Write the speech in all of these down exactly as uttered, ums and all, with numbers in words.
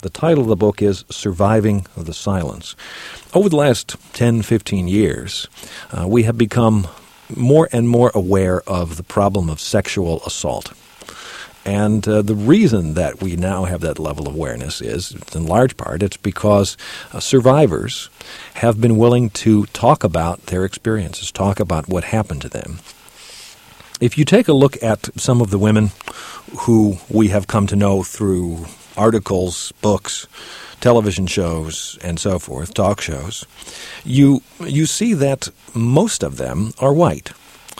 The title of the book is Surviving the Silence. Over the last ten, fifteen years, uh, we have become more and more aware of the problem of sexual assault. And uh, the reason that we now have that level of awareness is, in large part, it's because uh, survivors have been willing to talk about their experiences, talk about what happened to them. If you take a look at some of the women who we have come to know through articles, books, television shows, and so forth, talk shows, you you see that most of them are white.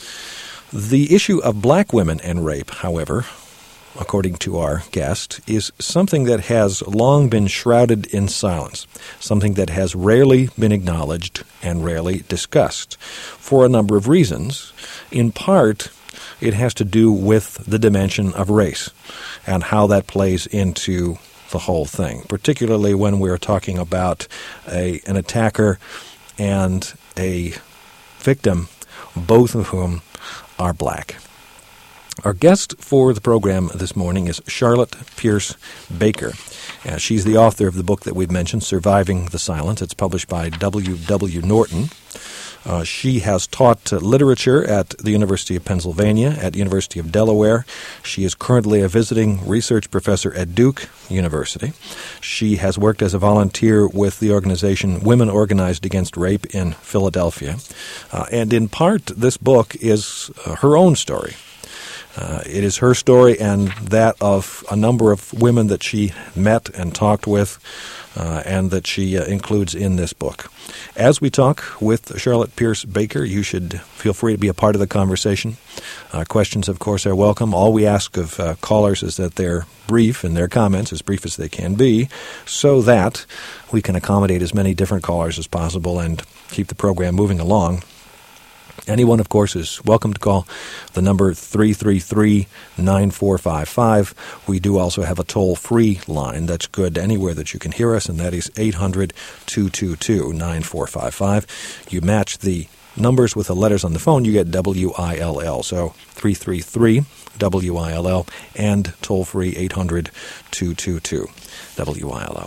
The issue of black women and rape, however, according to our guest, is something that has long been shrouded in silence, something that has rarely been acknowledged and rarely discussed, for a number of reasons. In part, it has to do with the dimension of race and how that plays into the whole thing, particularly when we're talking about a, an attacker and a victim, both of whom are black. Our guest for the program this morning is Charlotte Pierce Baker. Uh, she's the author of the book that we've mentioned, Surviving the Silence. It's published by W W Norton. Uh, she has taught uh, literature at the University of Pennsylvania, at the University of Delaware. She is currently a visiting research professor at Duke University. She has worked as a volunteer with the organization Women Organized Against Rape in Philadelphia. Uh, and in part, this book is uh, her own story. Uh, it is her story and that of a number of women that she met and talked with, uh, and that she uh, includes in this book. As we talk with Charlotte Pierce Baker, you should feel free to be a part of the conversation. Uh, questions, of course, are welcome. All we ask of uh, callers is that they're brief in their comments, as brief as they can be, so that we can accommodate as many different callers as possible and keep the program moving along. Anyone, of course, is welcome to call the number three three three, nine four five five. We do also have a toll-free line that's good anywhere that you can hear us, and that is eight hundred, two two two, nine four five five. You match the numbers with the letters on the phone, you get W I L L. So three three three, W I L L, and toll-free eight hundred, two two two, W I L L.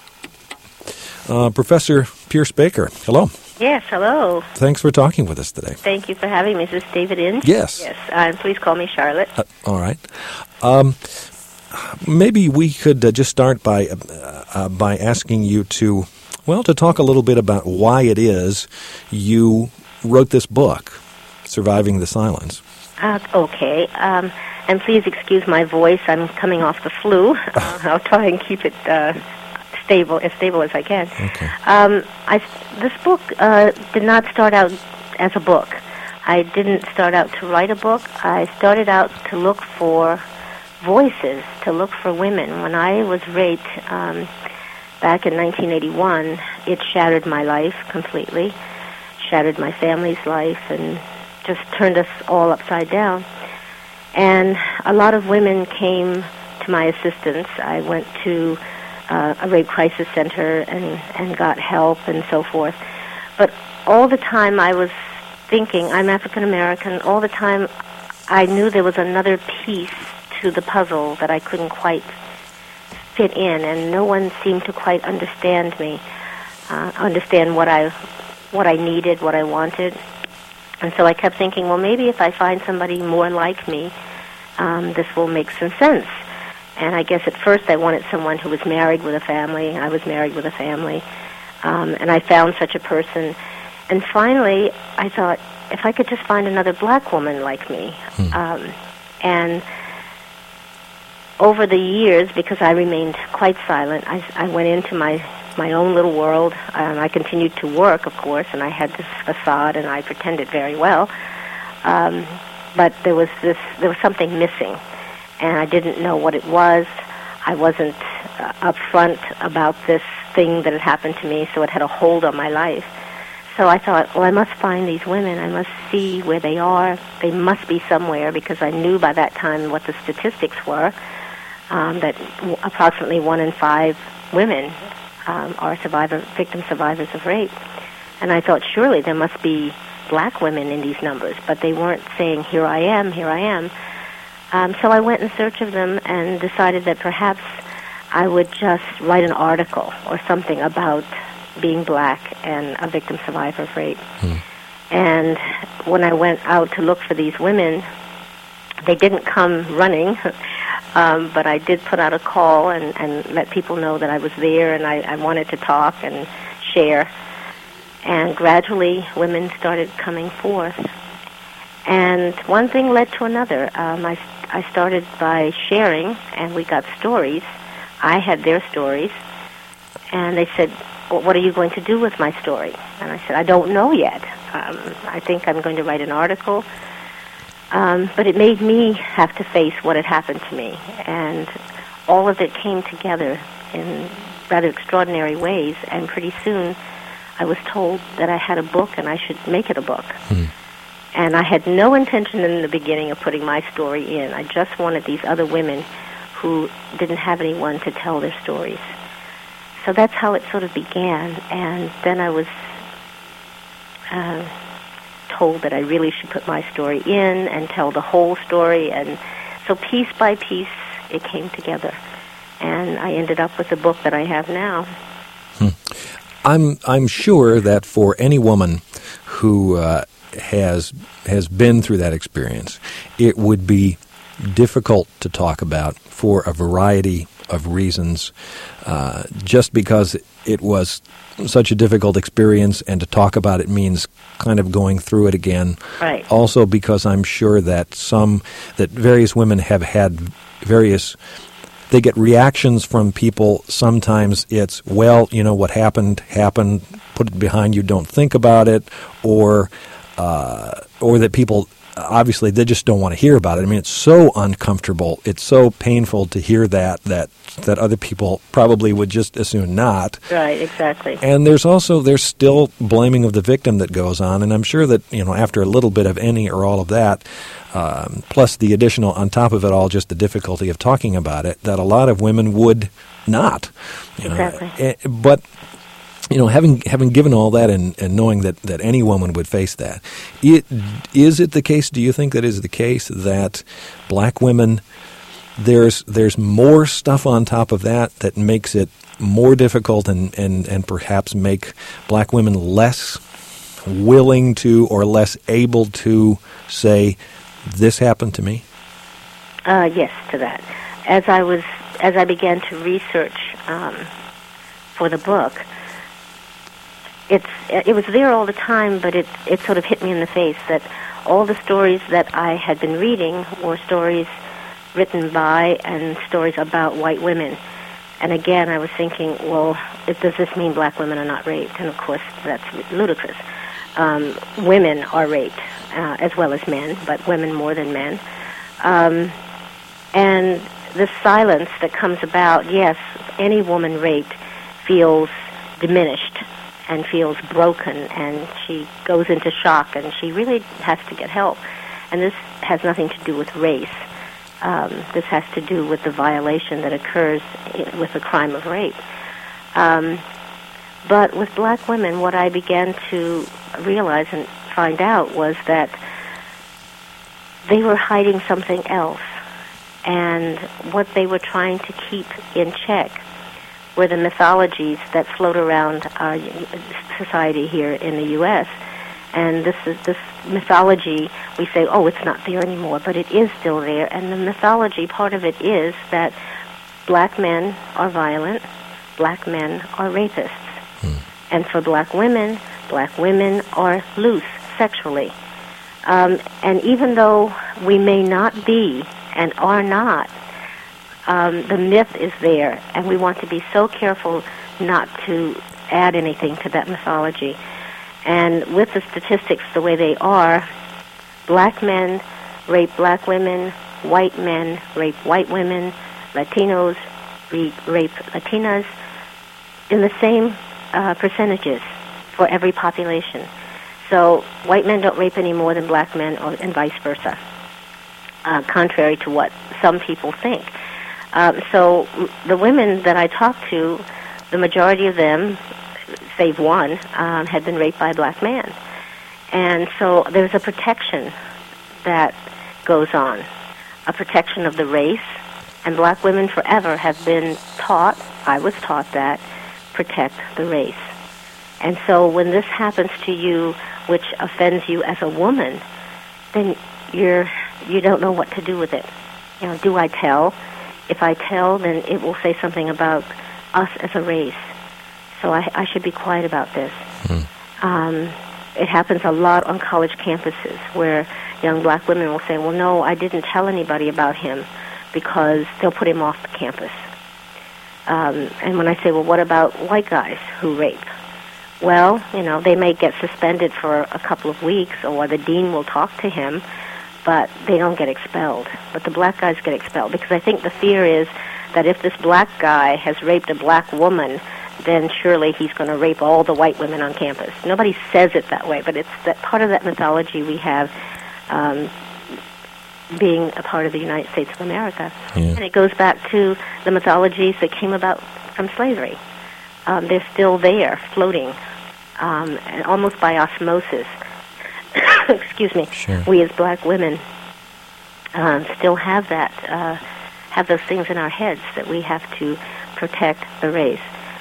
Uh, Professor Pierce Baker, hello. Yes, hello. Thanks for talking with us today. Thank you for having me. Is this David Inge? Yes. Yes, uh, please call me Charlotte. Uh, all right. Um, maybe we could uh, just start by uh, uh, by asking you to, well, to talk a little bit about why it is you wrote this book, Surviving the Silence. Uh, okay. Um, and please excuse my voice. I'm coming off the flu. Uh, I'll try and keep it uh, stable, as stable as I can. Okay. Um, I, this book uh, did not start out as a book. I didn't start out to write a book. I started out to look for voices, to look for women. When I was raped um, back in nineteen eighty-one, it shattered my life completely, shattered my family's life, and just turned us all upside down. And a lot of women came to my assistance. I went to uh, a rape crisis center and, and got help and so forth. But all the time I was thinking, I'm African American, all the time I knew there was another piece to the puzzle that I couldn't quite fit in, and no one seemed to quite understand me, uh, understand what I, what I needed, what I wanted. And so I kept thinking, well, maybe if I find somebody more like me, um, this will make some sense. And I guess at first I wanted someone who was married with a family. I was married with a family. Um, and I found such a person. And finally, I thought, if I could just find another black woman like me. Hmm. Um, and over the years, because I remained quite silent, I, I went into my, my own little world. Um, I continued to work, of course, and I had this facade, and I pretended very well. Um, but there was this, there was something missing, and I didn't know what it was. I wasn't uh, upfront about this thing that had happened to me, so it had a hold on my life. So I thought, well, I must find these women. I must see where they are. They must be somewhere, because I knew by that time what the statistics were, um, that w- approximately one in five women um, are survivor, victim survivors of rape. And I thought, surely there must be black women in these numbers, but they weren't saying, here I am, here I am. Um, so I went in search of them and decided that perhaps I would just write an article or something about being black and a victim survivor of rape. Hmm. And when I went out to look for these women, they didn't come running, um, but I did put out a call and, and let people know that I was there and I, I wanted to talk and share. And gradually, women started coming forth. And one thing led to another. Um, I, I started by sharing, and we got stories. I had their stories. And they said, well, what are you going to do with my story? And I said, I don't know yet. Um, I think I'm going to write an article. Um, but it made me have to face what had happened to me. And all of it came together in rather extraordinary ways. And pretty soon, I was told that I had a book and I should make it a book. Hmm. And I had no intention in the beginning of putting my story in. I just wanted these other women who didn't have anyone to tell their stories. So that's how it sort of began. And then I was uh, told that I really should put my story in and tell the whole story. And so piece by piece, it came together. And I ended up with the book that I have now. Hmm. I'm I'm sure that for any woman who uh, has has been through that experience, it would be difficult to talk about for a variety of reasons, uh, just because it was such a difficult experience, and to talk about it means kind of going through it again. Right. Also because I'm sure that some, that various women have had various, they get reactions from people. Sometimes it's, well, you know, what happened, happened, put it behind you, don't think about it, or uh, or that people, obviously, they just don't want to hear about it. I mean, it's so uncomfortable. It's so painful to hear that, that that other people probably would just as soon not. Right, exactly. And there's also, there's still blaming of the victim that goes on. And I'm sure that, you know, after a little bit of any or all of that, um, plus the additional, on top of it all, just the difficulty of talking about it, that a lot of women would not. You exactly. know, but... You know, having having given all that and, and knowing that, that any woman would face that, it, is it the case, do you think that is the case, that black women, there's there's more stuff on top of that that makes it more difficult and, and, and perhaps make black women less willing to or less able to say, this happened to me? Uh, yes, to that. As I was, as I began to research um, for the book, It's it was there all the time, but it it sort of hit me in the face that all the stories that I had been reading were stories written by and stories about white women. And again, I was thinking, well, it, does this mean black women are not raped? And of course, that's ludicrous. Um, women are raped, uh, as well as men, but women more than men. Um, and the silence that comes about, yes, any woman raped feels diminished and feels broken, and she goes into shock, and she really has to get help. And this has nothing to do with race. Um, this has to do with the violation that occurs in, with the crime of rape. Um, but with black women, what I began to realize and find out was that they were hiding something else, and what they were trying to keep in check were the mythologies that float around our society here in the U S And this is this mythology, we say, oh, it's not there anymore, but it is still there. And the mythology, part of it is that black men are violent, black men are rapists. Hmm. And for black women, black women are loose sexually. Um, and even though we may not be and are not, Um, the myth is there, and we want to be so careful not to add anything to that mythology. And with the statistics the way they are, black men rape black women, white men rape white women, Latinos rape Latinas in the same uh, percentages for every population. So white men don't rape any more than black men, or, and vice versa, uh, contrary to what some people think. Uh, so the women that I talked to, the majority of them, save one, um, had been raped by a black man. And so there's a protection that goes on, a protection of the race, And black women forever have been taught, I was taught that, protect the race. And so when this happens to you, which offends you as a woman, then you're you don't know what to do with it. You know, do I tell? If I tell, then it will say something about us as a race. So I, I should be quiet about this. Mm. Um, it happens a lot on college campuses where young black women will say, well, no, I didn't tell anybody about him because they'll put him off the campus. Um, and when I say, well, what about white guys who rape? Well, you know, they may get suspended for a couple of weeks, or the dean will talk to him, but they don't get expelled. But the black guys get expelled, because I think the fear is that if this black guy has raped a black woman, then surely he's going to rape all the white women on campus. Nobody says it that way, but it's that part of that mythology we have um, being a part of the United States of America. Yeah. And it goes back to the mythologies that came about from slavery. Um, they're still there, floating, um, and almost by osmosis. Excuse me. Sure. We as black women um, still have that, uh, have those things in our heads that we have to protect the race.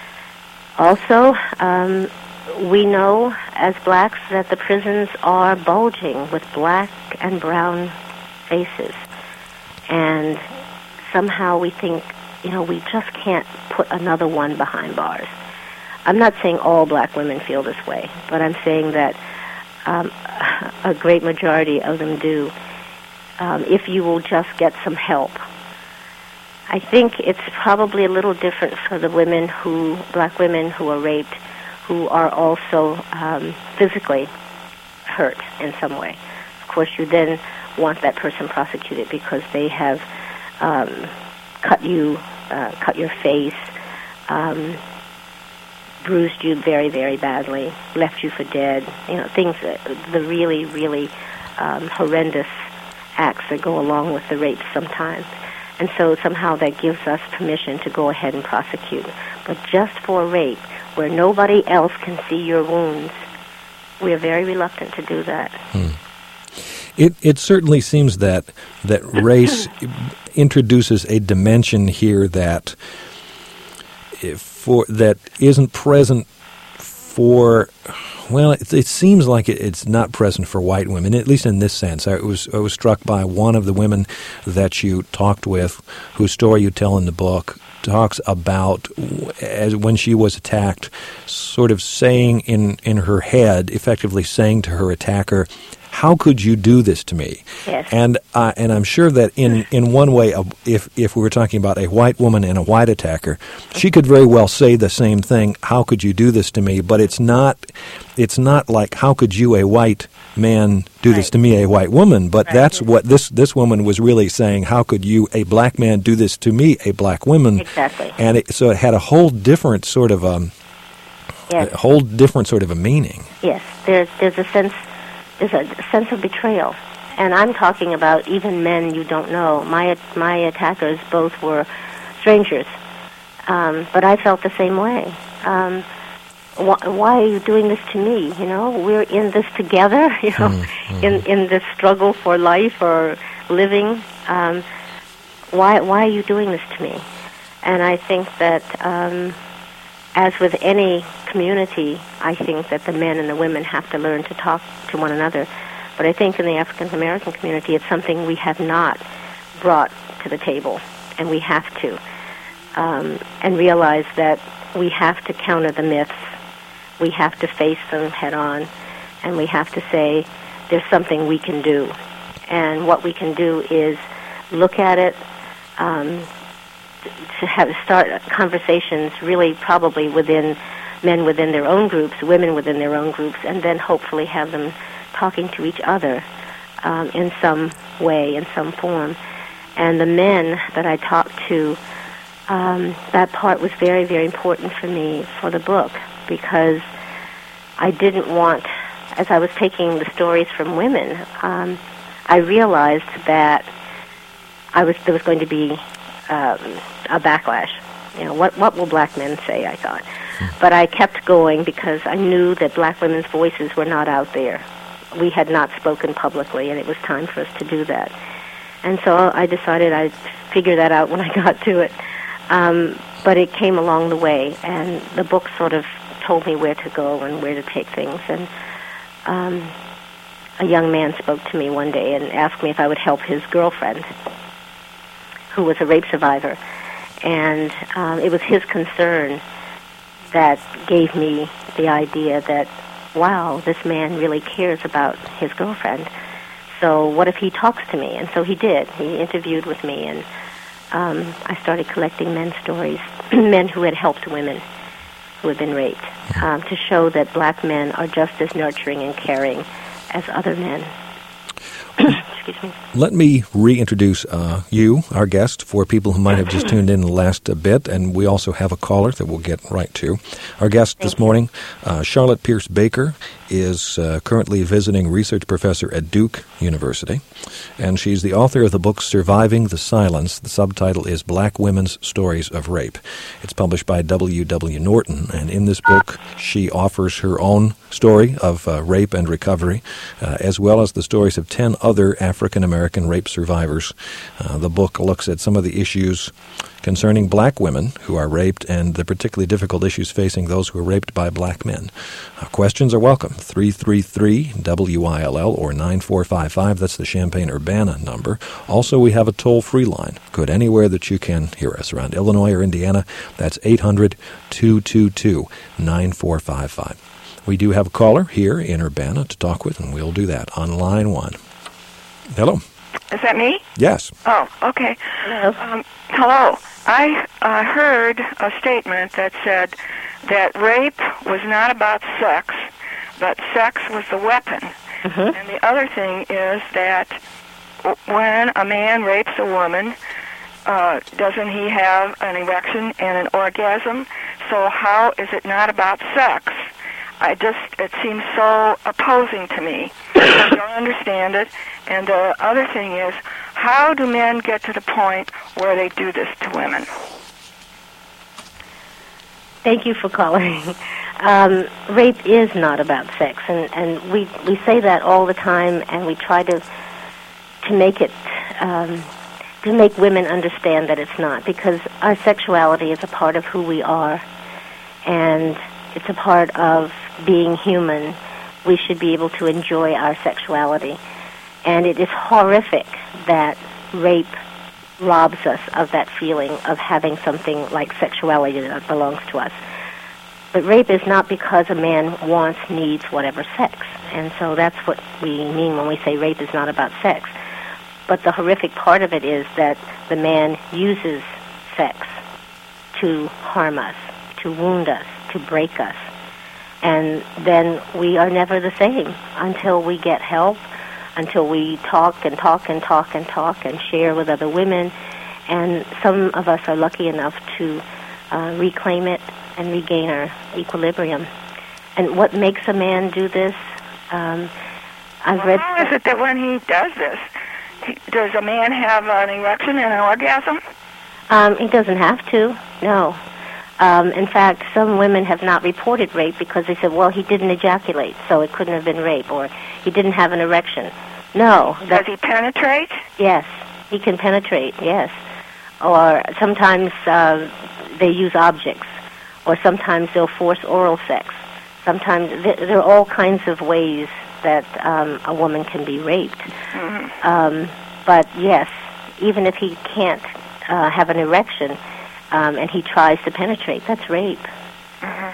Also, um, we know as blacks that the prisons are bulging with black and brown faces, and somehow we think, you know, we just can't put another one behind bars. I'm not saying all black women feel this way, but I'm saying that um, a great majority of them do, um, if you will just get some help. I think it's probably a little different for the women who, black women who are raped, who are also um, physically hurt in some way. Of course, you then want that person prosecuted because they have um, cut you, uh, cut your face, um, bruised you very, very badly, left you for dead. You know, things, that, the really, really um, horrendous acts that go along with the rape sometimes. And so somehow that gives us permission to go ahead and prosecute. But just for rape, where nobody else can see your wounds, we are very reluctant to do that. Hmm. It it certainly seems that that race introduces a dimension here that for that isn't present for. Well, it, it seems like it, it's not present for white women, at least in this sense. I was I was struck by one of the women that you talked with, whose story you tell in the book, talks about as when she was attacked, sort of saying in, in her head, effectively saying to her attacker, "How could you do this to me?" Yes. And uh, and I'm sure that in, in one way, if if we were talking about a white woman and a white attacker, she could very well say the same thing. How could you do this to me? But it's not it's not like, how could you, a white man, do right. this to me, a white woman? But right. that's what this this woman was really saying. How could you, a black man, do this to me, a black woman? Exactly. And it, so it had a whole different sort of um, yes. a whole different sort of a meaning. Yes, there's there's a sense. There's a sense of betrayal. And I'm talking about even men you don't know. My my attackers both were strangers. Um, but I felt the same way. Um, wh- why are you doing this to me? You know, we're in this together, you know, mm-hmm. in, in this struggle for life or living. Um, why, why are you doing this to me? And I think that um, as with any community, I think that the men and the women have to learn to talk to one another. But I think in the African American community, it's something we have not brought to the table, and we have to. Um, and realize that we have to counter the myths. We have to face them head on, and we have to say there's something we can do. And what we can do is look at it, um, to have start conversations really probably within men within their own groups, women within their own groups, and then hopefully have them talking to each other um, in some way, in some form. And the men that I talked to, um, that part was very, very important for me for the book, because I didn't want, as I was taking the stories from women, um, I realized that I was there was going to be um, a backlash. You know, what what will black men say, I thought. But I kept going because I knew that black women's voices were not out there. We had not spoken publicly, and it was time for us to do that. And so I decided I'd figure that out when I got to it. Um, but it came along the way, and the book sort of told me where to go and where to take things. And um, a young man spoke to me one day and asked me if I would help his girlfriend, who was a rape survivor. And um, it was his concern that gave me the idea that, wow, this man really cares about his girlfriend. So what if he talks to me? And so he did. He interviewed with me, and um, I started collecting men's stories, men who had helped women who had been raped, um, to show that black men are just as nurturing and caring as other men. Excuse me. Let me reintroduce uh, you, our guest, for people who might have just tuned in the last uh, bit, and we also have a caller that we'll get right to. Our guest Thank this morning, uh, Charlotte Pierce Baker, is uh, currently a visiting research professor at Duke University, and she's the author of the book Surviving the Silence. The subtitle is Black Women's Stories of Rape. It's published by W W. Norton, and in this book she offers her own story of uh, rape and recovery, uh, as well as the stories of ten other African-American rape survivors. Uh, the book looks at some of the issues concerning black women who are raped and the particularly difficult issues facing those who are raped by black men. Uh, questions are welcome. three three three W I L L or nine four five five. That's the Champaign-Urbana number. Also, we have a toll-free line. Good anywhere that you can hear us around Illinois or Indiana. That's eight hundred, two two two, nine four five five. We do have a caller here in Urbana to talk with, and we'll do that on line one. Hello. Is that me? Yes. Oh, okay. Hello. Um, hello. I uh, heard a statement that said that rape was not about sex, but sex was the weapon. Mm-hmm. And the other thing is that when a man rapes a woman, uh, doesn't he have an erection and an orgasm? So how is it not about sex? I just, it seems so opposing to me. I don't understand it. And the other thing is, how do men get to the point where they do this to women? Thank you for calling. Um, rape is not about sex, and, and we, we say that all the time, and we try to to make it, um, to make women understand that it's not, because our sexuality is a part of who we are, and it's a part of being human. We should be able to enjoy our sexuality. And it is horrific that rape robs us of that feeling of having something like sexuality that belongs to us. But rape is not because a man wants, needs, whatever sex. And so that's what we mean when we say rape is not about sex. But the horrific part of it is that the man uses sex to harm us, to wound us, to break us. And then we are never the same until we get help, until we talk and talk and talk and talk and share with other women. And some of us are lucky enough to uh, reclaim it and regain our equilibrium. And what makes a man do this? Um, I've well, read. How is it that when he does this, he, does a man have an erection and an orgasm? Um, he doesn't have to, no. Um, in fact, some women have not reported rape because they said, well, he didn't ejaculate, so it couldn't have been rape, or he didn't have an erection. No. Does he penetrate? Yes, he can penetrate, yes. Or sometimes uh, they use objects, or sometimes they'll force oral sex. Sometimes th- there are all kinds of ways that um, a woman can be raped. Mm-hmm. Um, but yes, even if he can't uh, have an erection, Um, and he tries to penetrate, that's rape. Mm-hmm.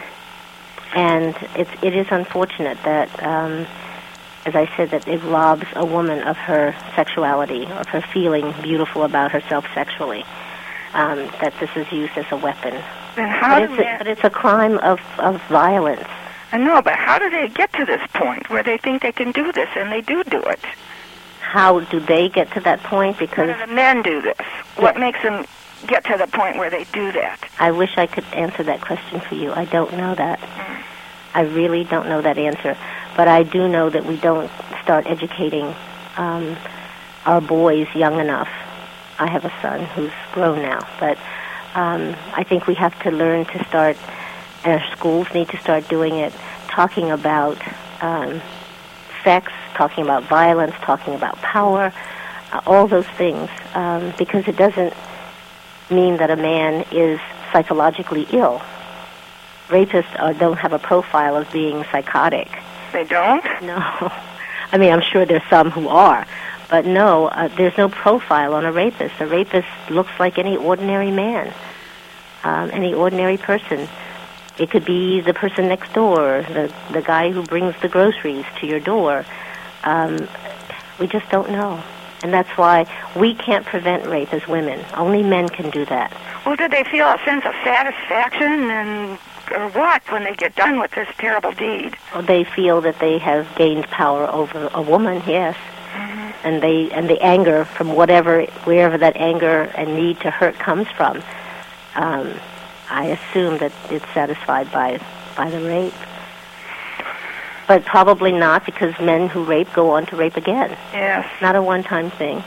And it's, it is unfortunate that, um, as I said, that it robs a woman of her sexuality, of her feeling beautiful about herself sexually, um, that this is used as a weapon. Then how but, do it's men... a, but it's a crime of, of violence. I know, but how do they get to this point where they think they can do this, and they do do it? How do they get to that point? Because how do the men do this? Yes. What makes them get to the point where they do that? I wish I could answer that question for you. I don't know that. Mm. I really don't know that answer. But I do know that we don't start educating um, our boys young enough. I have a son who's grown now, but um, I think we have to learn to start, and our schools need to start doing it, talking about um, sex, talking about violence, talking about power, all those things, um, because it doesn't mean that a man is psychologically ill. Rapists uh, don't have a profile of being psychotic. They don't? No. I mean, I'm sure there's some who are, but no, uh, there's no profile on a rapist. A rapist looks like any ordinary man, um, any ordinary person. It could be the person next door, the the guy who brings the groceries to your door. Um, we just don't know. And that's why we can't prevent rape as women. Only men can do that. Well, do they feel a sense of satisfaction and or what when they get done with this terrible deed? Well, they feel that they have gained power over a woman, yes. Mm-hmm. And they and the anger from whatever, wherever that anger and need to hurt comes from, um, I assume that it's satisfied by by the rape. But probably not, because men who rape go on to rape again. Yes. Not a one-time thing.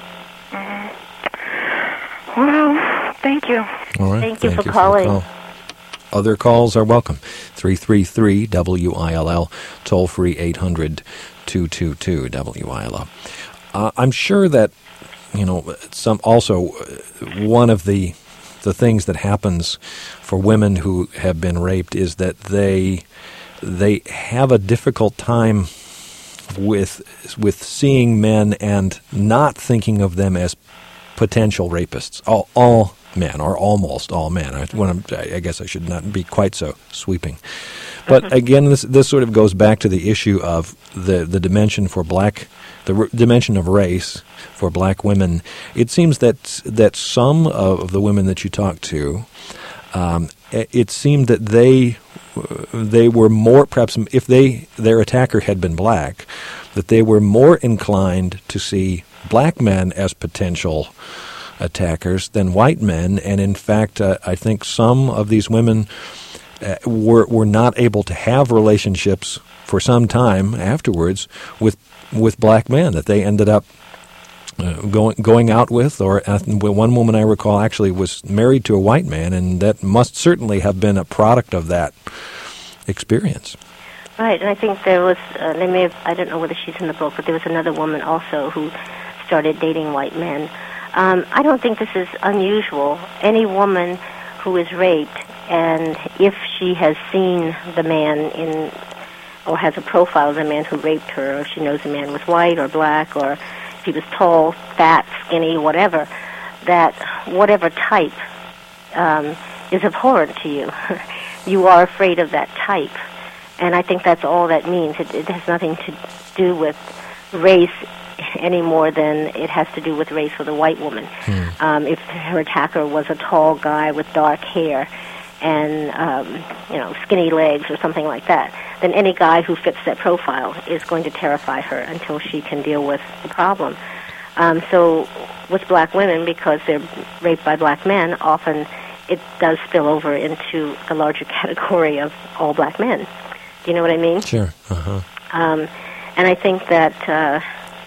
Mm-hmm. Well, thank you. All right. Thank you thank for you calling. For the call. Other calls are welcome. three three three W I L L, toll-free eight hundred two two two W I L L. Uh, I'm sure that, you know, some also uh, one of the the things that happens for women who have been raped is that they they have a difficult time with with seeing men and not thinking of them as potential rapists. All, all men, or almost all men. I, when I'm, I guess I should not be quite so sweeping. But again, this this sort of goes back to the issue of the, the dimension for black, the r- dimension of race for black women. It seems that that some of the women that you talk to, um, it seemed that they they were more, perhaps if they their attacker had been black, that they were more inclined to see black men as potential attackers than white men. And in fact, uh, I think some of these women uh, were were not able to have relationships for some time afterwards with with black men that they ended up uh, going going out with. Or uh, one woman I recall actually was married to a white man, and that must certainly have been a product of that experience. Right, and I think there was, uh, they may have, I don't know whether she's in the book, but there was another woman also who started dating white men. Um, I don't think this is unusual. Any woman who is raped, and if she has seen the man in, or has a profile of the man who raped her, or if she knows the man was white or black, or if he was tall, fat, skinny, whatever, that whatever type um, is abhorrent to you, you are afraid of that type. And I think that's all that means. It, it has nothing to do with race any more than it has to do with race with a white woman. Hmm. Um, if her attacker was a tall guy with dark hair and, um, you know, skinny legs or something like that, then any guy who fits that profile is going to terrify her until she can deal with the problem. Um, so with black women, because they're raped by black men, often it does spill over into the larger category of all black men. Do you know what I mean? Sure. Uh-huh. Um, and I think that, uh,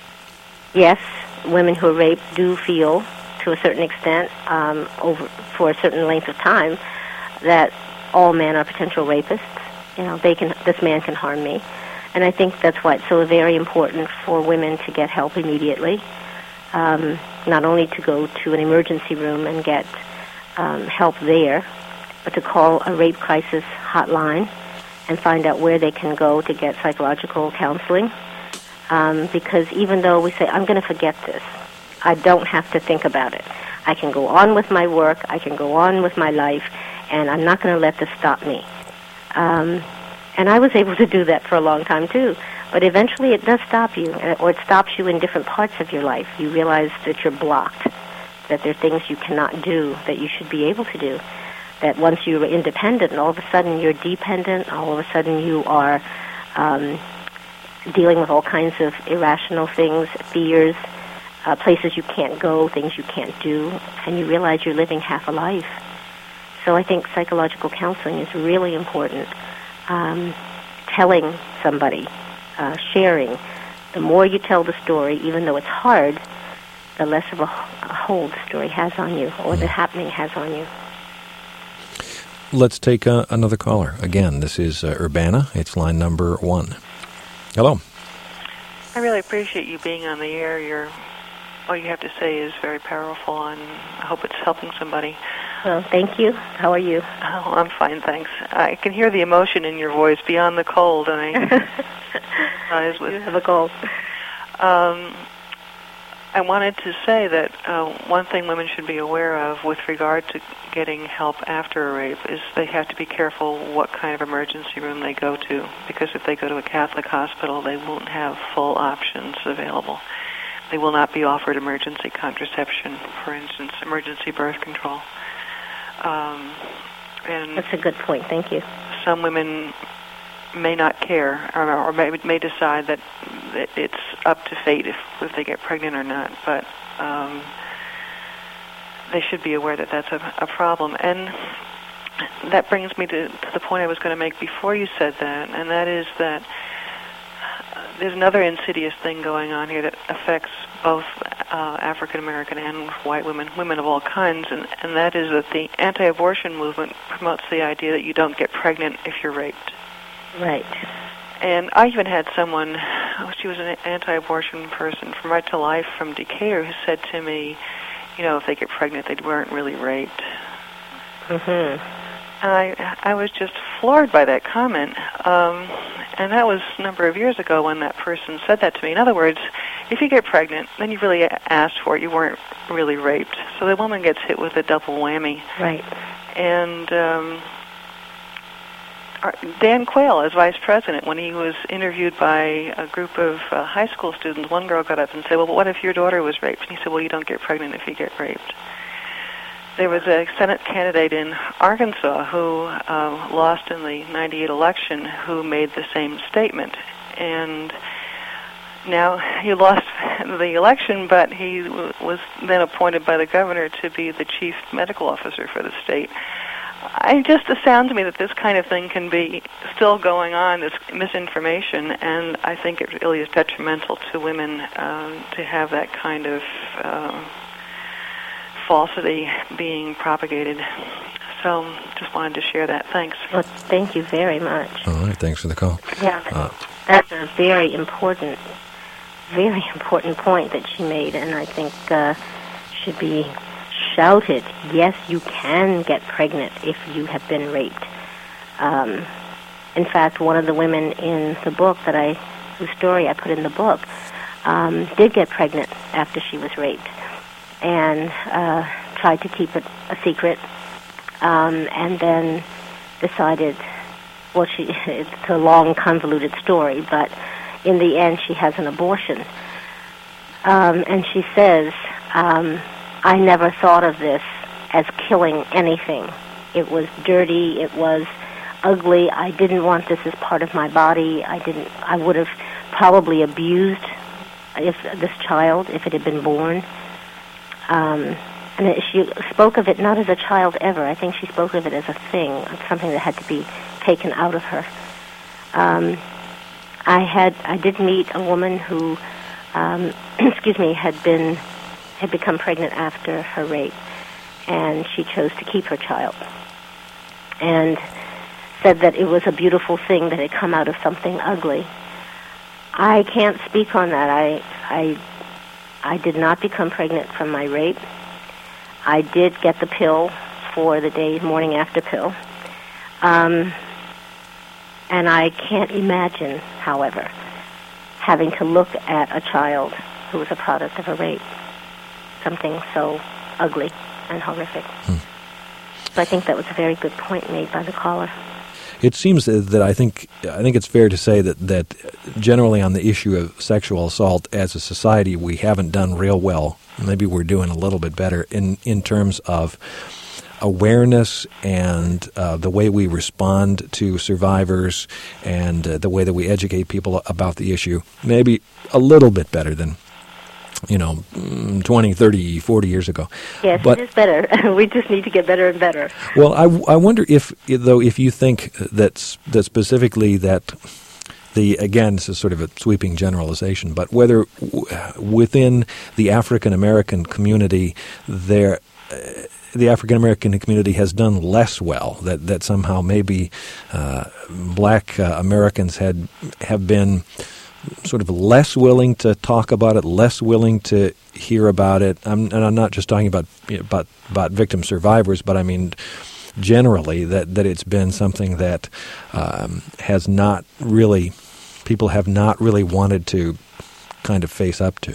yes, women who are raped do feel, to a certain extent, um, over for a certain length of time, that all men are potential rapists. You know, they can. This man can harm me, and I think that's why it's so very important for women to get help immediately. Um, not only to go to an emergency room and get um, help there, but to call a rape crisis hotline and find out where they can go to get psychological counseling. Um, because even though we say, I'm going to forget this, I don't have to think about it. I can go on with my work, I can go on with my life, and I'm not going to let this stop me. Um, and I was able to do that for a long time, too. But eventually it does stop you, or it stops you in different parts of your life. You realize that you're blocked, that there are things you cannot do that you should be able to do. That once you're independent, and all of a sudden you're dependent, all of a sudden you are um, dealing with all kinds of irrational things, fears, uh, places you can't go, things you can't do, and you realize you're living half a life. So I think psychological counseling is really important. Um, telling somebody, uh, sharing. The more you tell the story, even though it's hard, the less of a, a hold the story has on you, or the happening has on you. Let's take uh, another caller. Again, this is uh, Urbana. It's line number one. Hello. I really appreciate you being on the air. You're all you have to say is very powerful, and I hope it's helping somebody. Well, thank you. How are you? Oh, I'm fine, thanks. I can hear the emotion in your voice beyond the cold, and I sympathize with. You have a cold. Um, I wanted to say that uh, one thing women should be aware of with regard to getting help after a rape is they have to be careful what kind of emergency room they go to, because if they go to a Catholic hospital, they won't have full options available. They will not be offered emergency contraception, for instance, emergency birth control. Um, and That's a good point. Thank you. some women may not care, or, or may, may decide that, that it's up to fate if, if they get pregnant or not, but um, they should be aware that that's a, a problem. And that brings me to, to the point I was going to make before you said that, and that is that there's another insidious thing going on here that affects both uh, African American and white women, women of all kinds, and, and that is that the anti-abortion movement promotes the idea that you don't get pregnant if you're raped. Right. And I even had someone, she was an anti-abortion person from Right to Life from Decatur, who said to me, you know, if they get pregnant, they weren't really raped. Mm-hmm. And I, I was just floored by that comment. Um, and that was a number of years ago when that person said that to me. In other words, if you get pregnant, then you really asked for it. You weren't really raped. So the woman gets hit with a double whammy. Right. And um, Dan Quayle, as vice president, when he was interviewed by a group of uh, high school students, one girl got up and said, well, what if your daughter was raped? And he said, well, you don't get pregnant if you get raped. There was a Senate candidate in Arkansas who uh, lost in the ninety-eight election who made the same statement. And now he lost the election, but he w- was then appointed by the governor to be the chief medical officer for the state. It just astounds me that this kind of thing can be still going on, this misinformation, and I think it really is detrimental to women um, to have that kind of uh, falsity being propagated. So just wanted to share that. Thanks. Well, thank you very much. All right, thanks for the call. Yeah, Uh, that's a very important, very important point that she made, and I think uh, should be shouted. Yes, you can get pregnant if you have been raped. Um, in fact, one of the women in the book that I, whose story I put in the book, um, did get pregnant after she was raped, and uh, tried to keep it a secret, um, and then decided, well, she, it's a long, convoluted story, but in the end she has an abortion. Um, and she says, um, I never thought of this as killing anything. It was dirty, it was ugly, I didn't want this as part of my body. I didn't, I would have probably abused if this child, if it had been born. Um, and it, she spoke of it not as a child ever. I think she spoke of it as a thing, something that had to be taken out of her. Um, I had, I did meet a woman who, um, excuse me, had been, had become pregnant after her rape, and she chose to keep her child, and said that it was a beautiful thing that had come out of something ugly. I can't speak on that. I, I, I did not become pregnant from my rape. I did get the pill for the day morning after pill. Um, and I can't imagine, however, having to look at a child who was a product of a rape, something so ugly and horrific. Hmm. So I think that was a very good point made by the caller. It seems that I think I think it's fair to say that, that generally on the issue of sexual assault as a society, we haven't done real well. Maybe we're doing a little bit better in, in terms of awareness and uh, the way we respond to survivors and uh, the way that we educate people about the issue. Maybe a little bit better than, you know, twenty, thirty, forty years ago. Yes, but, it is better. We just need to get better and better. Well, I, I wonder if, though, if you think that's, that specifically that the, again, this is sort of a sweeping generalization, but whether w- within the African American community there, uh, the African American community has done less well, that, that somehow maybe uh, black uh, Americans had have been sort of less willing to talk about it, less willing to hear about it. I'm, and I'm not just talking about, you know, about about victim survivors, but I mean generally that, that it's been something that um, has not really, people have not really wanted to kind of face up to.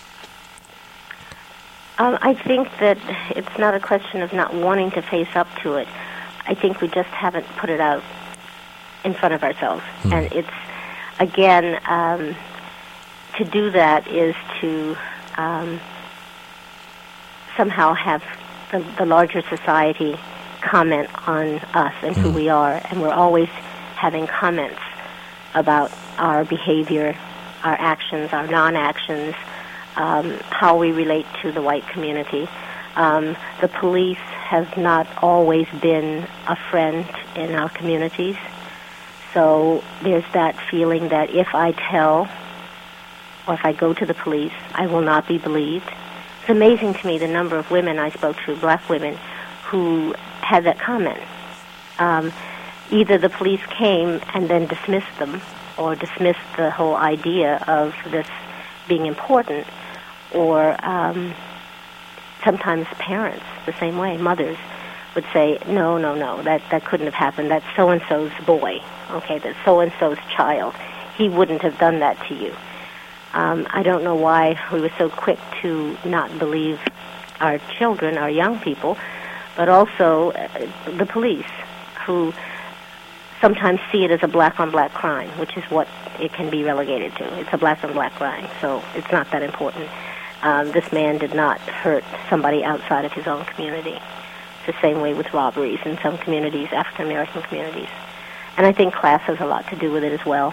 Um, I think that it's not a question of not wanting to face up to it. I think we just haven't put it out in front of ourselves. Hmm. And it's, again, um, to do that is to um, somehow have the, the larger society comment on us and hmm. who we are. And we're always having comments about our behavior, our actions, our non-actions, Um, how we relate to the white community. Um, the police have not always been a friend in our communities. So there's that feeling that if I tell or if I go to the police, I will not be believed. It's amazing to me the number of women I spoke to, black women, who had that comment. Um, either the police came and then dismissed them or dismissed the whole idea of this being important, or um, sometimes parents, the same way, mothers, would say, no, no, no, that, that couldn't have happened. That's so-and-so's boy, okay, that's so-and-so's child. He wouldn't have done that to you. Um, I don't know why we were so quick to not believe our children, our young people, but also uh, the police, who sometimes see it as a black-on-black crime, which is what it can be relegated to. It's a black-on-black crime, so it's not that important. Um, this man did not hurt somebody outside of his own community. It's the same way with robberies in some communities, African-American communities. And I think class has a lot to do with it as well.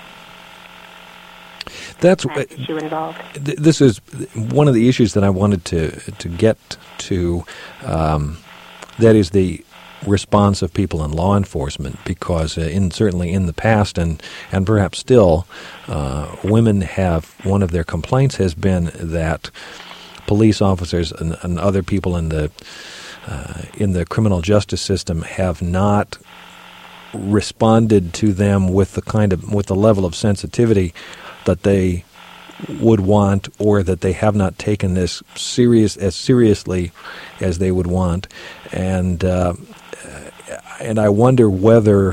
That's uh, issue involved. Th- this is one of the issues that I wanted to to get to. Um, that is the response of people in law enforcement, because uh, in certainly in the past and and perhaps still, uh, women have, one of their complaints has been that police officers and, and other people in the uh, in the criminal justice system have not responded to them with the kind of with the level of sensitivity that they would want, or that they have not taken this serious as seriously as they would want, and uh, and I wonder whether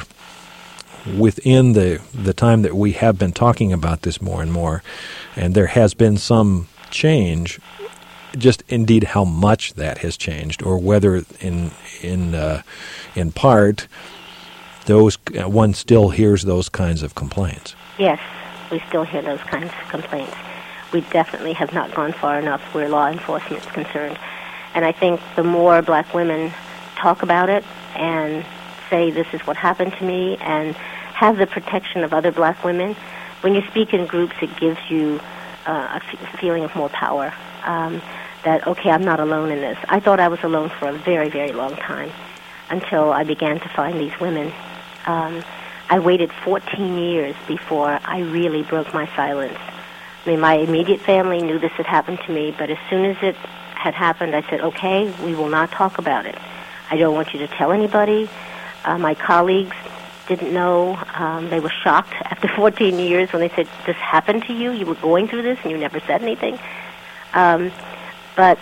within the the time that we have been talking about this more and more, and there has been some change, just indeed how much that has changed, or whether in in uh, in part those one still hears those kinds of complaints. Yes, we still hear those kinds of complaints. We definitely have not gone far enough where law enforcement is concerned. And I think the more black women talk about it and say, this is what happened to me, and have the protection of other black women, when you speak in groups, it gives you uh, a f- feeling of more power, um, that, okay, I'm not alone in this. I thought I was alone for a very, very long time until I began to find these women. Um, I waited fourteen years before I really broke my silence. I mean, my immediate family knew this had happened to me, but as soon as it had happened, I said, okay, we will not talk about it. I don't want you to tell anybody. Uh, my colleagues didn't know. Um, they were shocked after fourteen years when they said, this happened to you? You were going through this and you never said anything? Um, but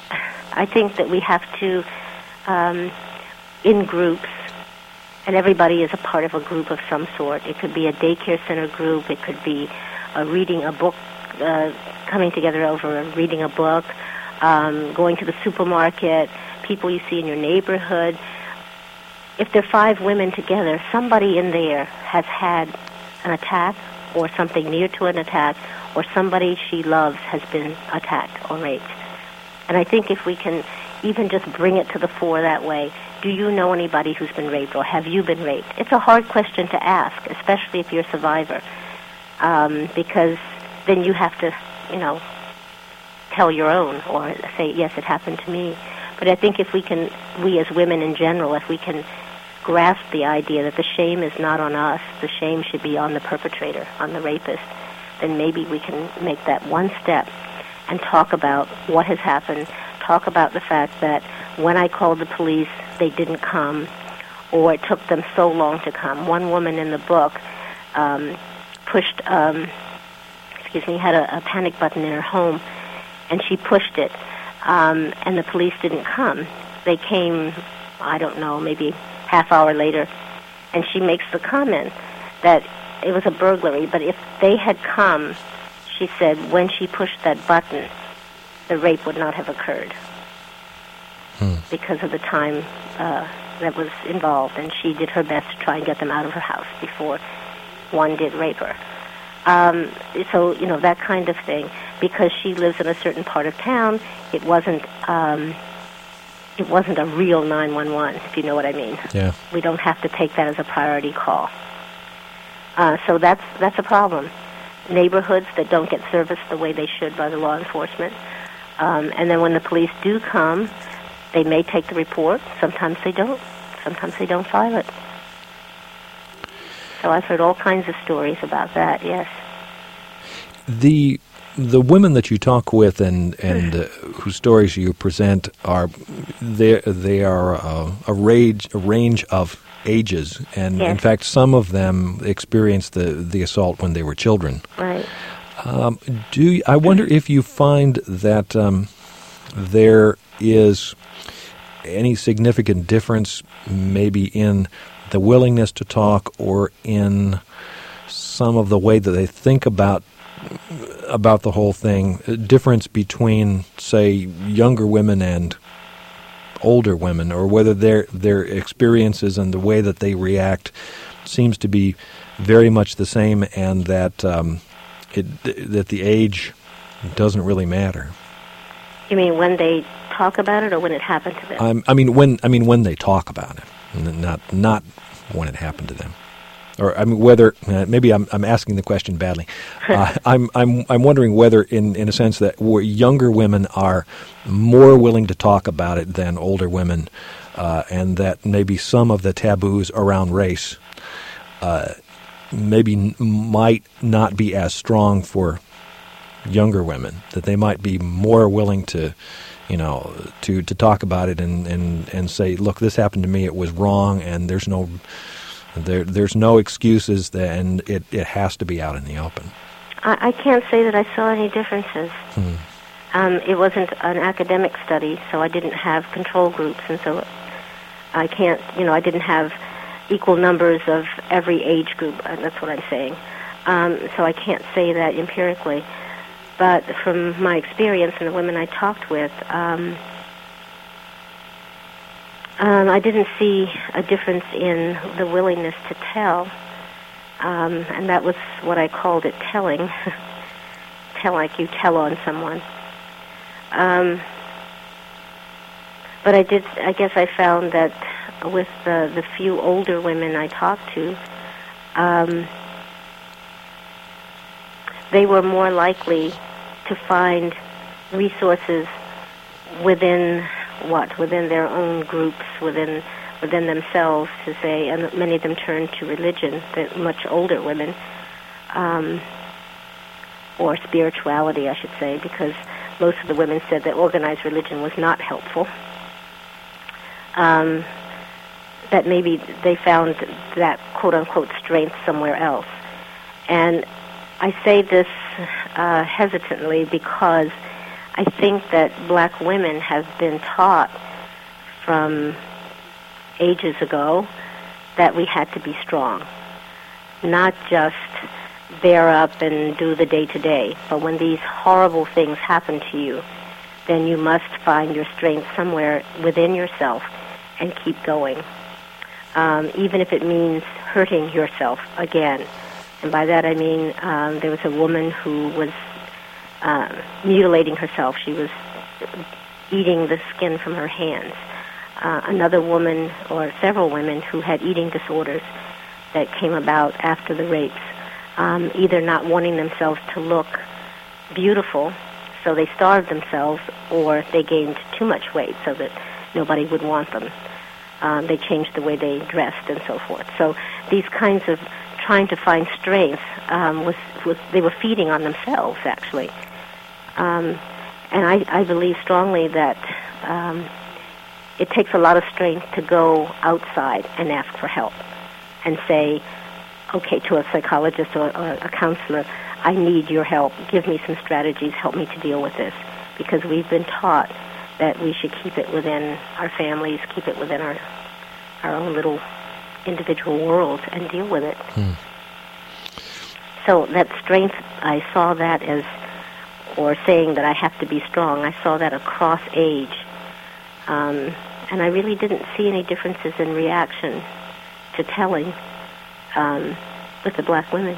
I think that we have to, um, in groups, and everybody is a part of a group of some sort. It could be a daycare center group. It could be a reading a book, uh, coming together over a, reading a book, um, going to the supermarket, people you see in your neighborhood. If there are five women together, somebody in there has had an attack or something near to an attack, or somebody she loves has been attacked or raped. And I think if we can even just bring it to the fore that way, do you know anybody who's been raped, or have you been raped? It's a hard question to ask, especially if you're a survivor, um, because then you have to, you know, tell your own or say, yes, it happened to me. But I think if we can, we as women in general, if we can grasp the idea that the shame is not on us, the shame should be on the perpetrator, on the rapist, then maybe we can make that one step and talk about what has happened, talk about the fact that when I called the police, they didn't come, or it took them so long to come. One woman in the book um, pushed um, excuse me, had a, a panic button in her home, and she pushed it, um, and the police didn't come. They came, I don't know, maybe half hour later, and she makes the comment that it was a burglary, but if they had come, she said, when she pushed that button, the rape would not have occurred hmm. because of the time uh, that was involved, and she did her best to try and get them out of her house before one did rape her. Um, so, you know, that kind of thing. Because she lives in a certain part of town, it wasn't um, it wasn't a real nine one one, if you know what I mean. Yeah. We don't have to take that as a priority call. Uh, so that's that's a problem. Neighborhoods that don't get serviced the way they should by the law enforcement. Um, and then when the police do come, they may take the report. Sometimes they don't. Sometimes they don't file it. So I've heard all kinds of stories about that, yes. The the women that you talk with and and uh, whose stories you present are they they are uh, a range a range of ages, and yes. in fact, some of them experienced the the assault when they were children. Right. Um, do you, I wonder if you find that um, there is any significant difference, maybe in the willingness to talk, or in some of the way that they think about about the whole thing, a difference between, say, younger women and older women, or whether their their experiences and the way that they react seems to be very much the same, and that um, it that the age doesn't really matter. You mean when they talk about it, or when it happened to them? Um, I mean when I mean when they talk about it, not not when it happened to them. Or I mean, whether uh, maybe I'm I'm asking the question badly. Uh, I'm I'm I'm wondering whether, in, in a sense, that younger women are more willing to talk about it than older women, uh, and that maybe some of the taboos around race uh, maybe n- might not be as strong for younger women. That they might be more willing to, you know, to, to talk about it and, and, and say, look, this happened to me. It was wrong, and there's no. There, there's no excuses, and it, it has to be out in the open. I, I can't say that I saw any differences. Hmm. Um, it wasn't an academic study, so I didn't have control groups, and so I can't, you know, I didn't have equal numbers of every age group, and that's what I'm saying. Um, so I can't say that empirically. But from my experience and the women I talked with, um, Um, I didn't see a difference in the willingness to tell, um, and that was what I called it, telling. Tell like you tell on someone. Um, but I did, I guess I found that with the, the few older women I talked to, um, they were more likely to find resources within what within their own groups, within within themselves, to say, and many of them turned to religion, the much older women, um, or spirituality, I should say, because most of the women said that organized religion was not helpful. Um, that maybe they found that quote-unquote strength somewhere else. And I say this uh, hesitantly because I think that black women have been taught from ages ago that we had to be strong, not just bear up and do the day-to-day, but when these horrible things happen to you, then you must find your strength somewhere within yourself and keep going, um, even if it means hurting yourself again. And by that I mean um, there was a woman who was Uh, mutilating herself. She was eating the skin from her hands. Uh, another woman, or several women, who had eating disorders that came about after the rapes, um, either not wanting themselves to look beautiful, so they starved themselves, or they gained too much weight so that nobody would want them. Um, they changed the way they dressed and so forth. So these kinds of trying to find strength um, was, was they were feeding on themselves, actually. Um, and I, I believe strongly that um, it takes a lot of strength to go outside and ask for help and say, okay, to a psychologist or, or a counselor, I need your help. Give me some strategies. Help me to deal with this. Because we've been taught that we should keep it within our families, keep it within our our own little individual worlds and deal with it. Hmm. So that strength, I saw that as, or saying that I have to be strong, I saw that across age. Um, and I really didn't see any differences in reaction to telling um, with the black women.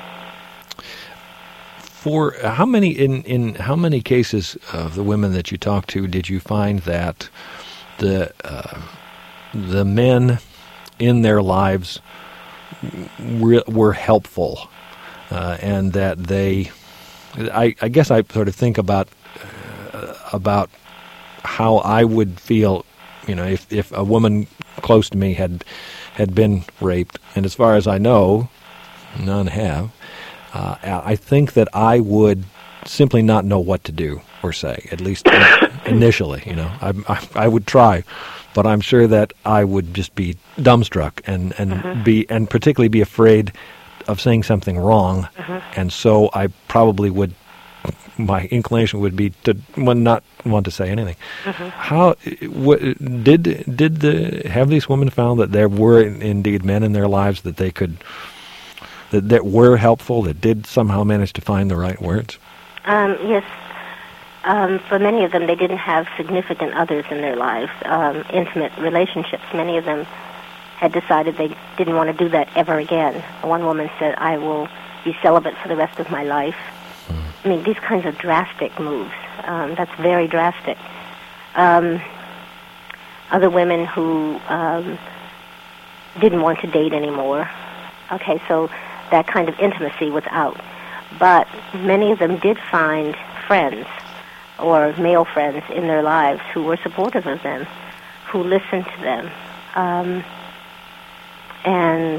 For how many in, in how many cases of the women that you talked to did you find that the uh, the men in their lives were, were helpful, uh, and that they, I, I guess I sort of think about uh, about how I would feel, you know, if if a woman close to me had had been raped, and as far as I know, none have. Uh, I think that I would simply not know what to do or say, at least initially. You know, I, I, I would try, but I'm sure that I would just be dumbstruck and and uh-huh. be and particularly be afraid of saying something wrong, uh-huh. and so I probably would. My inclination would be to well, not want to say anything. Uh-huh. How what, did did the have these women found that there were indeed men in their lives that they could. That, that were helpful, that did somehow manage to find the right words? Um, yes. Um, for many of them, they didn't have significant others in their lives, um, intimate relationships. Many of them had decided they didn't want to do that ever again. One woman said, I will be celibate for the rest of my life. Mm. I mean, these kinds of drastic moves. Um, that's very drastic. Um, other women who um, didn't want to date anymore. Okay, so that kind of intimacy was out. But many of them did find friends or male friends in their lives who were supportive of them, who listened to them. Um, and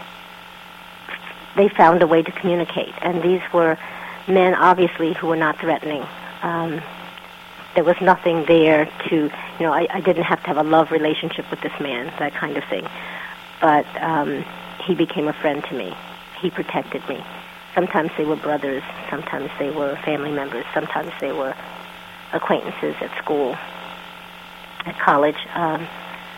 they found a way to communicate. And these were men, obviously, who were not threatening. Um, there was nothing there to, you know, I, I didn't have to have a love relationship with this man, that kind of thing. But um, he became a friend to me. He protected me. Sometimes they were brothers, sometimes they were family members, sometimes they were acquaintances at school, at college. Um,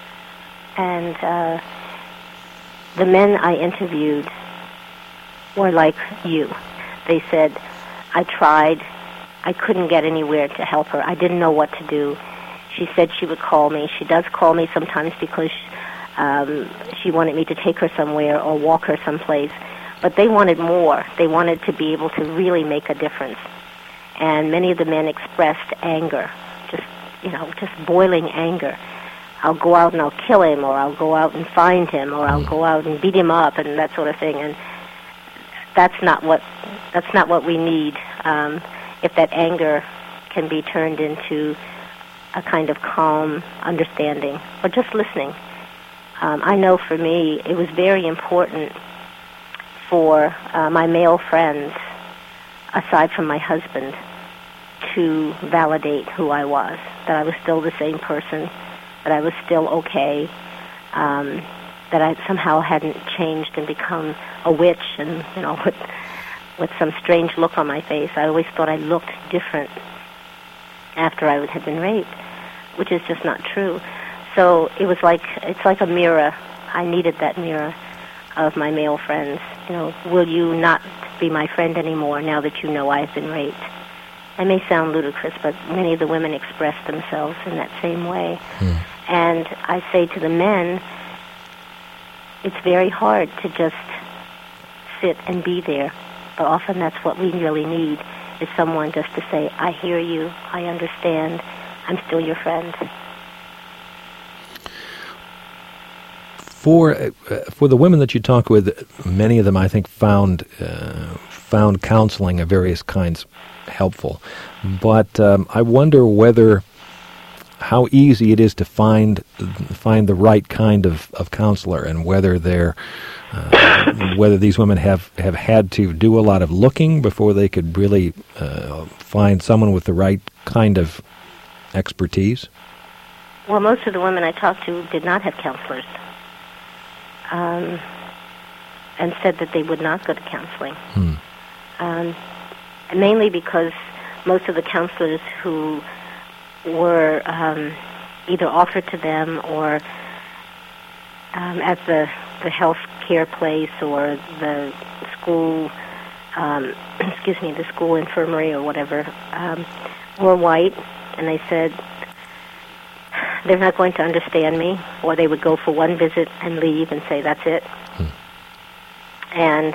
and uh, the men I interviewed were like you. They said, I tried, I couldn't get anywhere to help her. I didn't know what to do. She said she would call me. She does call me sometimes because um, she wanted me to take her somewhere or walk her someplace. But they wanted more. They wanted to be able to really make a difference. And many of the men expressed anger, just, you know, just boiling anger. I'll go out and I'll kill him, or I'll go out and find him, or I'll go out and beat him up, and that sort of thing. And that's not what that's not what we need. Um, if that anger can be turned into a kind of calm understanding, or just listening. Um, I know for me, it was very important for uh, my male friends, aside from my husband, to validate who I was, that I was still the same person, that I was still okay, um, that I somehow hadn't changed and become a witch, and, you know, with, with some strange look on my face. I always thought I looked different after I had been raped, which is just not true. So it was like, it's like a mirror. I needed that mirror of my male friends. You know, will you not be my friend anymore now that you know I've been raped? It may sound ludicrous, but many of the women express themselves in that same way. Mm. And I say to the men, it's very hard to just sit and be there, but often that's what we really need, is someone just to say, I hear you, I understand, I'm still your friend. For uh, for the women that you talk with, many of them, I think, found uh, found counseling of various kinds helpful. But um, I wonder whether how easy it is to find find the right kind of, of counselor, and whether they're uh, whether these women have, have had to do a lot of looking before they could really uh, find someone with the right kind of expertise. Well, most of the women I talked to did not have counselors. Um, and said that they would not go to counseling. Hmm. Um, mainly because most of the counselors who were um, either offered to them or um, at the, the health care place or the school, um, excuse me, the school infirmary or whatever, um, were white, and they said they're not going to understand me, or they would go for one visit and leave and say, that's it. Hmm. And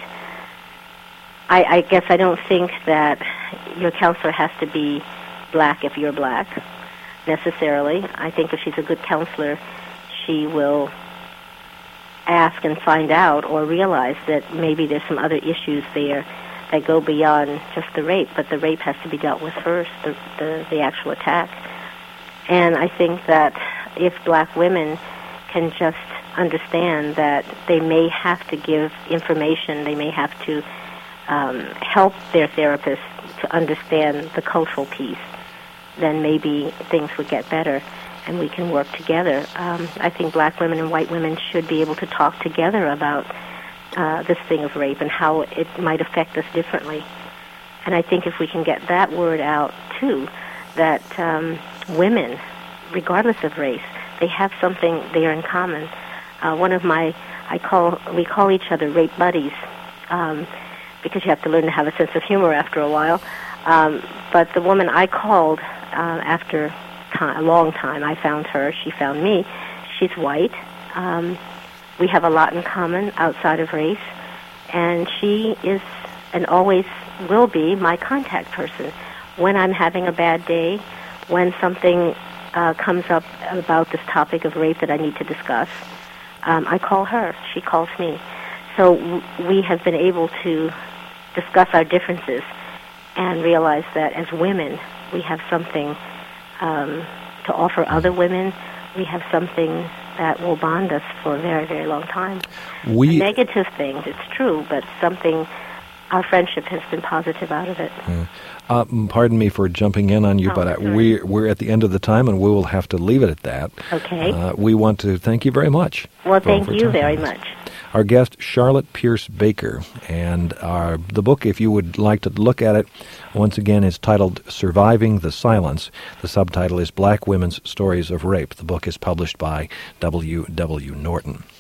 I, I guess I don't think that your counselor has to be black if you're black, necessarily. I think if she's a good counselor, she will ask and find out or realize that maybe there's some other issues there that go beyond just the rape, but the rape has to be dealt with first, the, the, the actual attack. And I think that if black women can just understand that they may have to give information, they may have to um, help their therapist to understand the cultural piece, then maybe things would get better and we can work together. Um, I think black women and white women should be able to talk together about uh, this thing of rape and how it might affect us differently. And I think if we can get that word out, too, that um, women, regardless of race, they have something there in common. Uh, one of my, I call, we call each other rape buddies, um, because you have to learn to have a sense of humor after a while. Um, but the woman I called uh, after time, a long time, I found her, she found me. She's white. Um, we have a lot in common outside of race, and she is and always will be my contact person. When I'm having a bad day, when something uh, comes up about this topic of rape that I need to discuss, um, I call her. She calls me. So w- we have been able to discuss our differences and realize that as women, we have something um, to offer other women. We have something that will bond us for a very, very long time. We Negative things, it's true, but something, our friendship has been positive out of it. Uh, uh, pardon me for jumping in on you, oh, but uh, we're, we're at the end of the time, and we will have to leave it at that. Okay. Uh, we want to thank you very much. Well, thank you very us. much. Our guest, Charlotte Pierce Baker, and our, the book, if you would like to look at it, once again is titled Surviving the Silence. The subtitle is Black Women's Stories of Rape. The book is published by W W. Norton.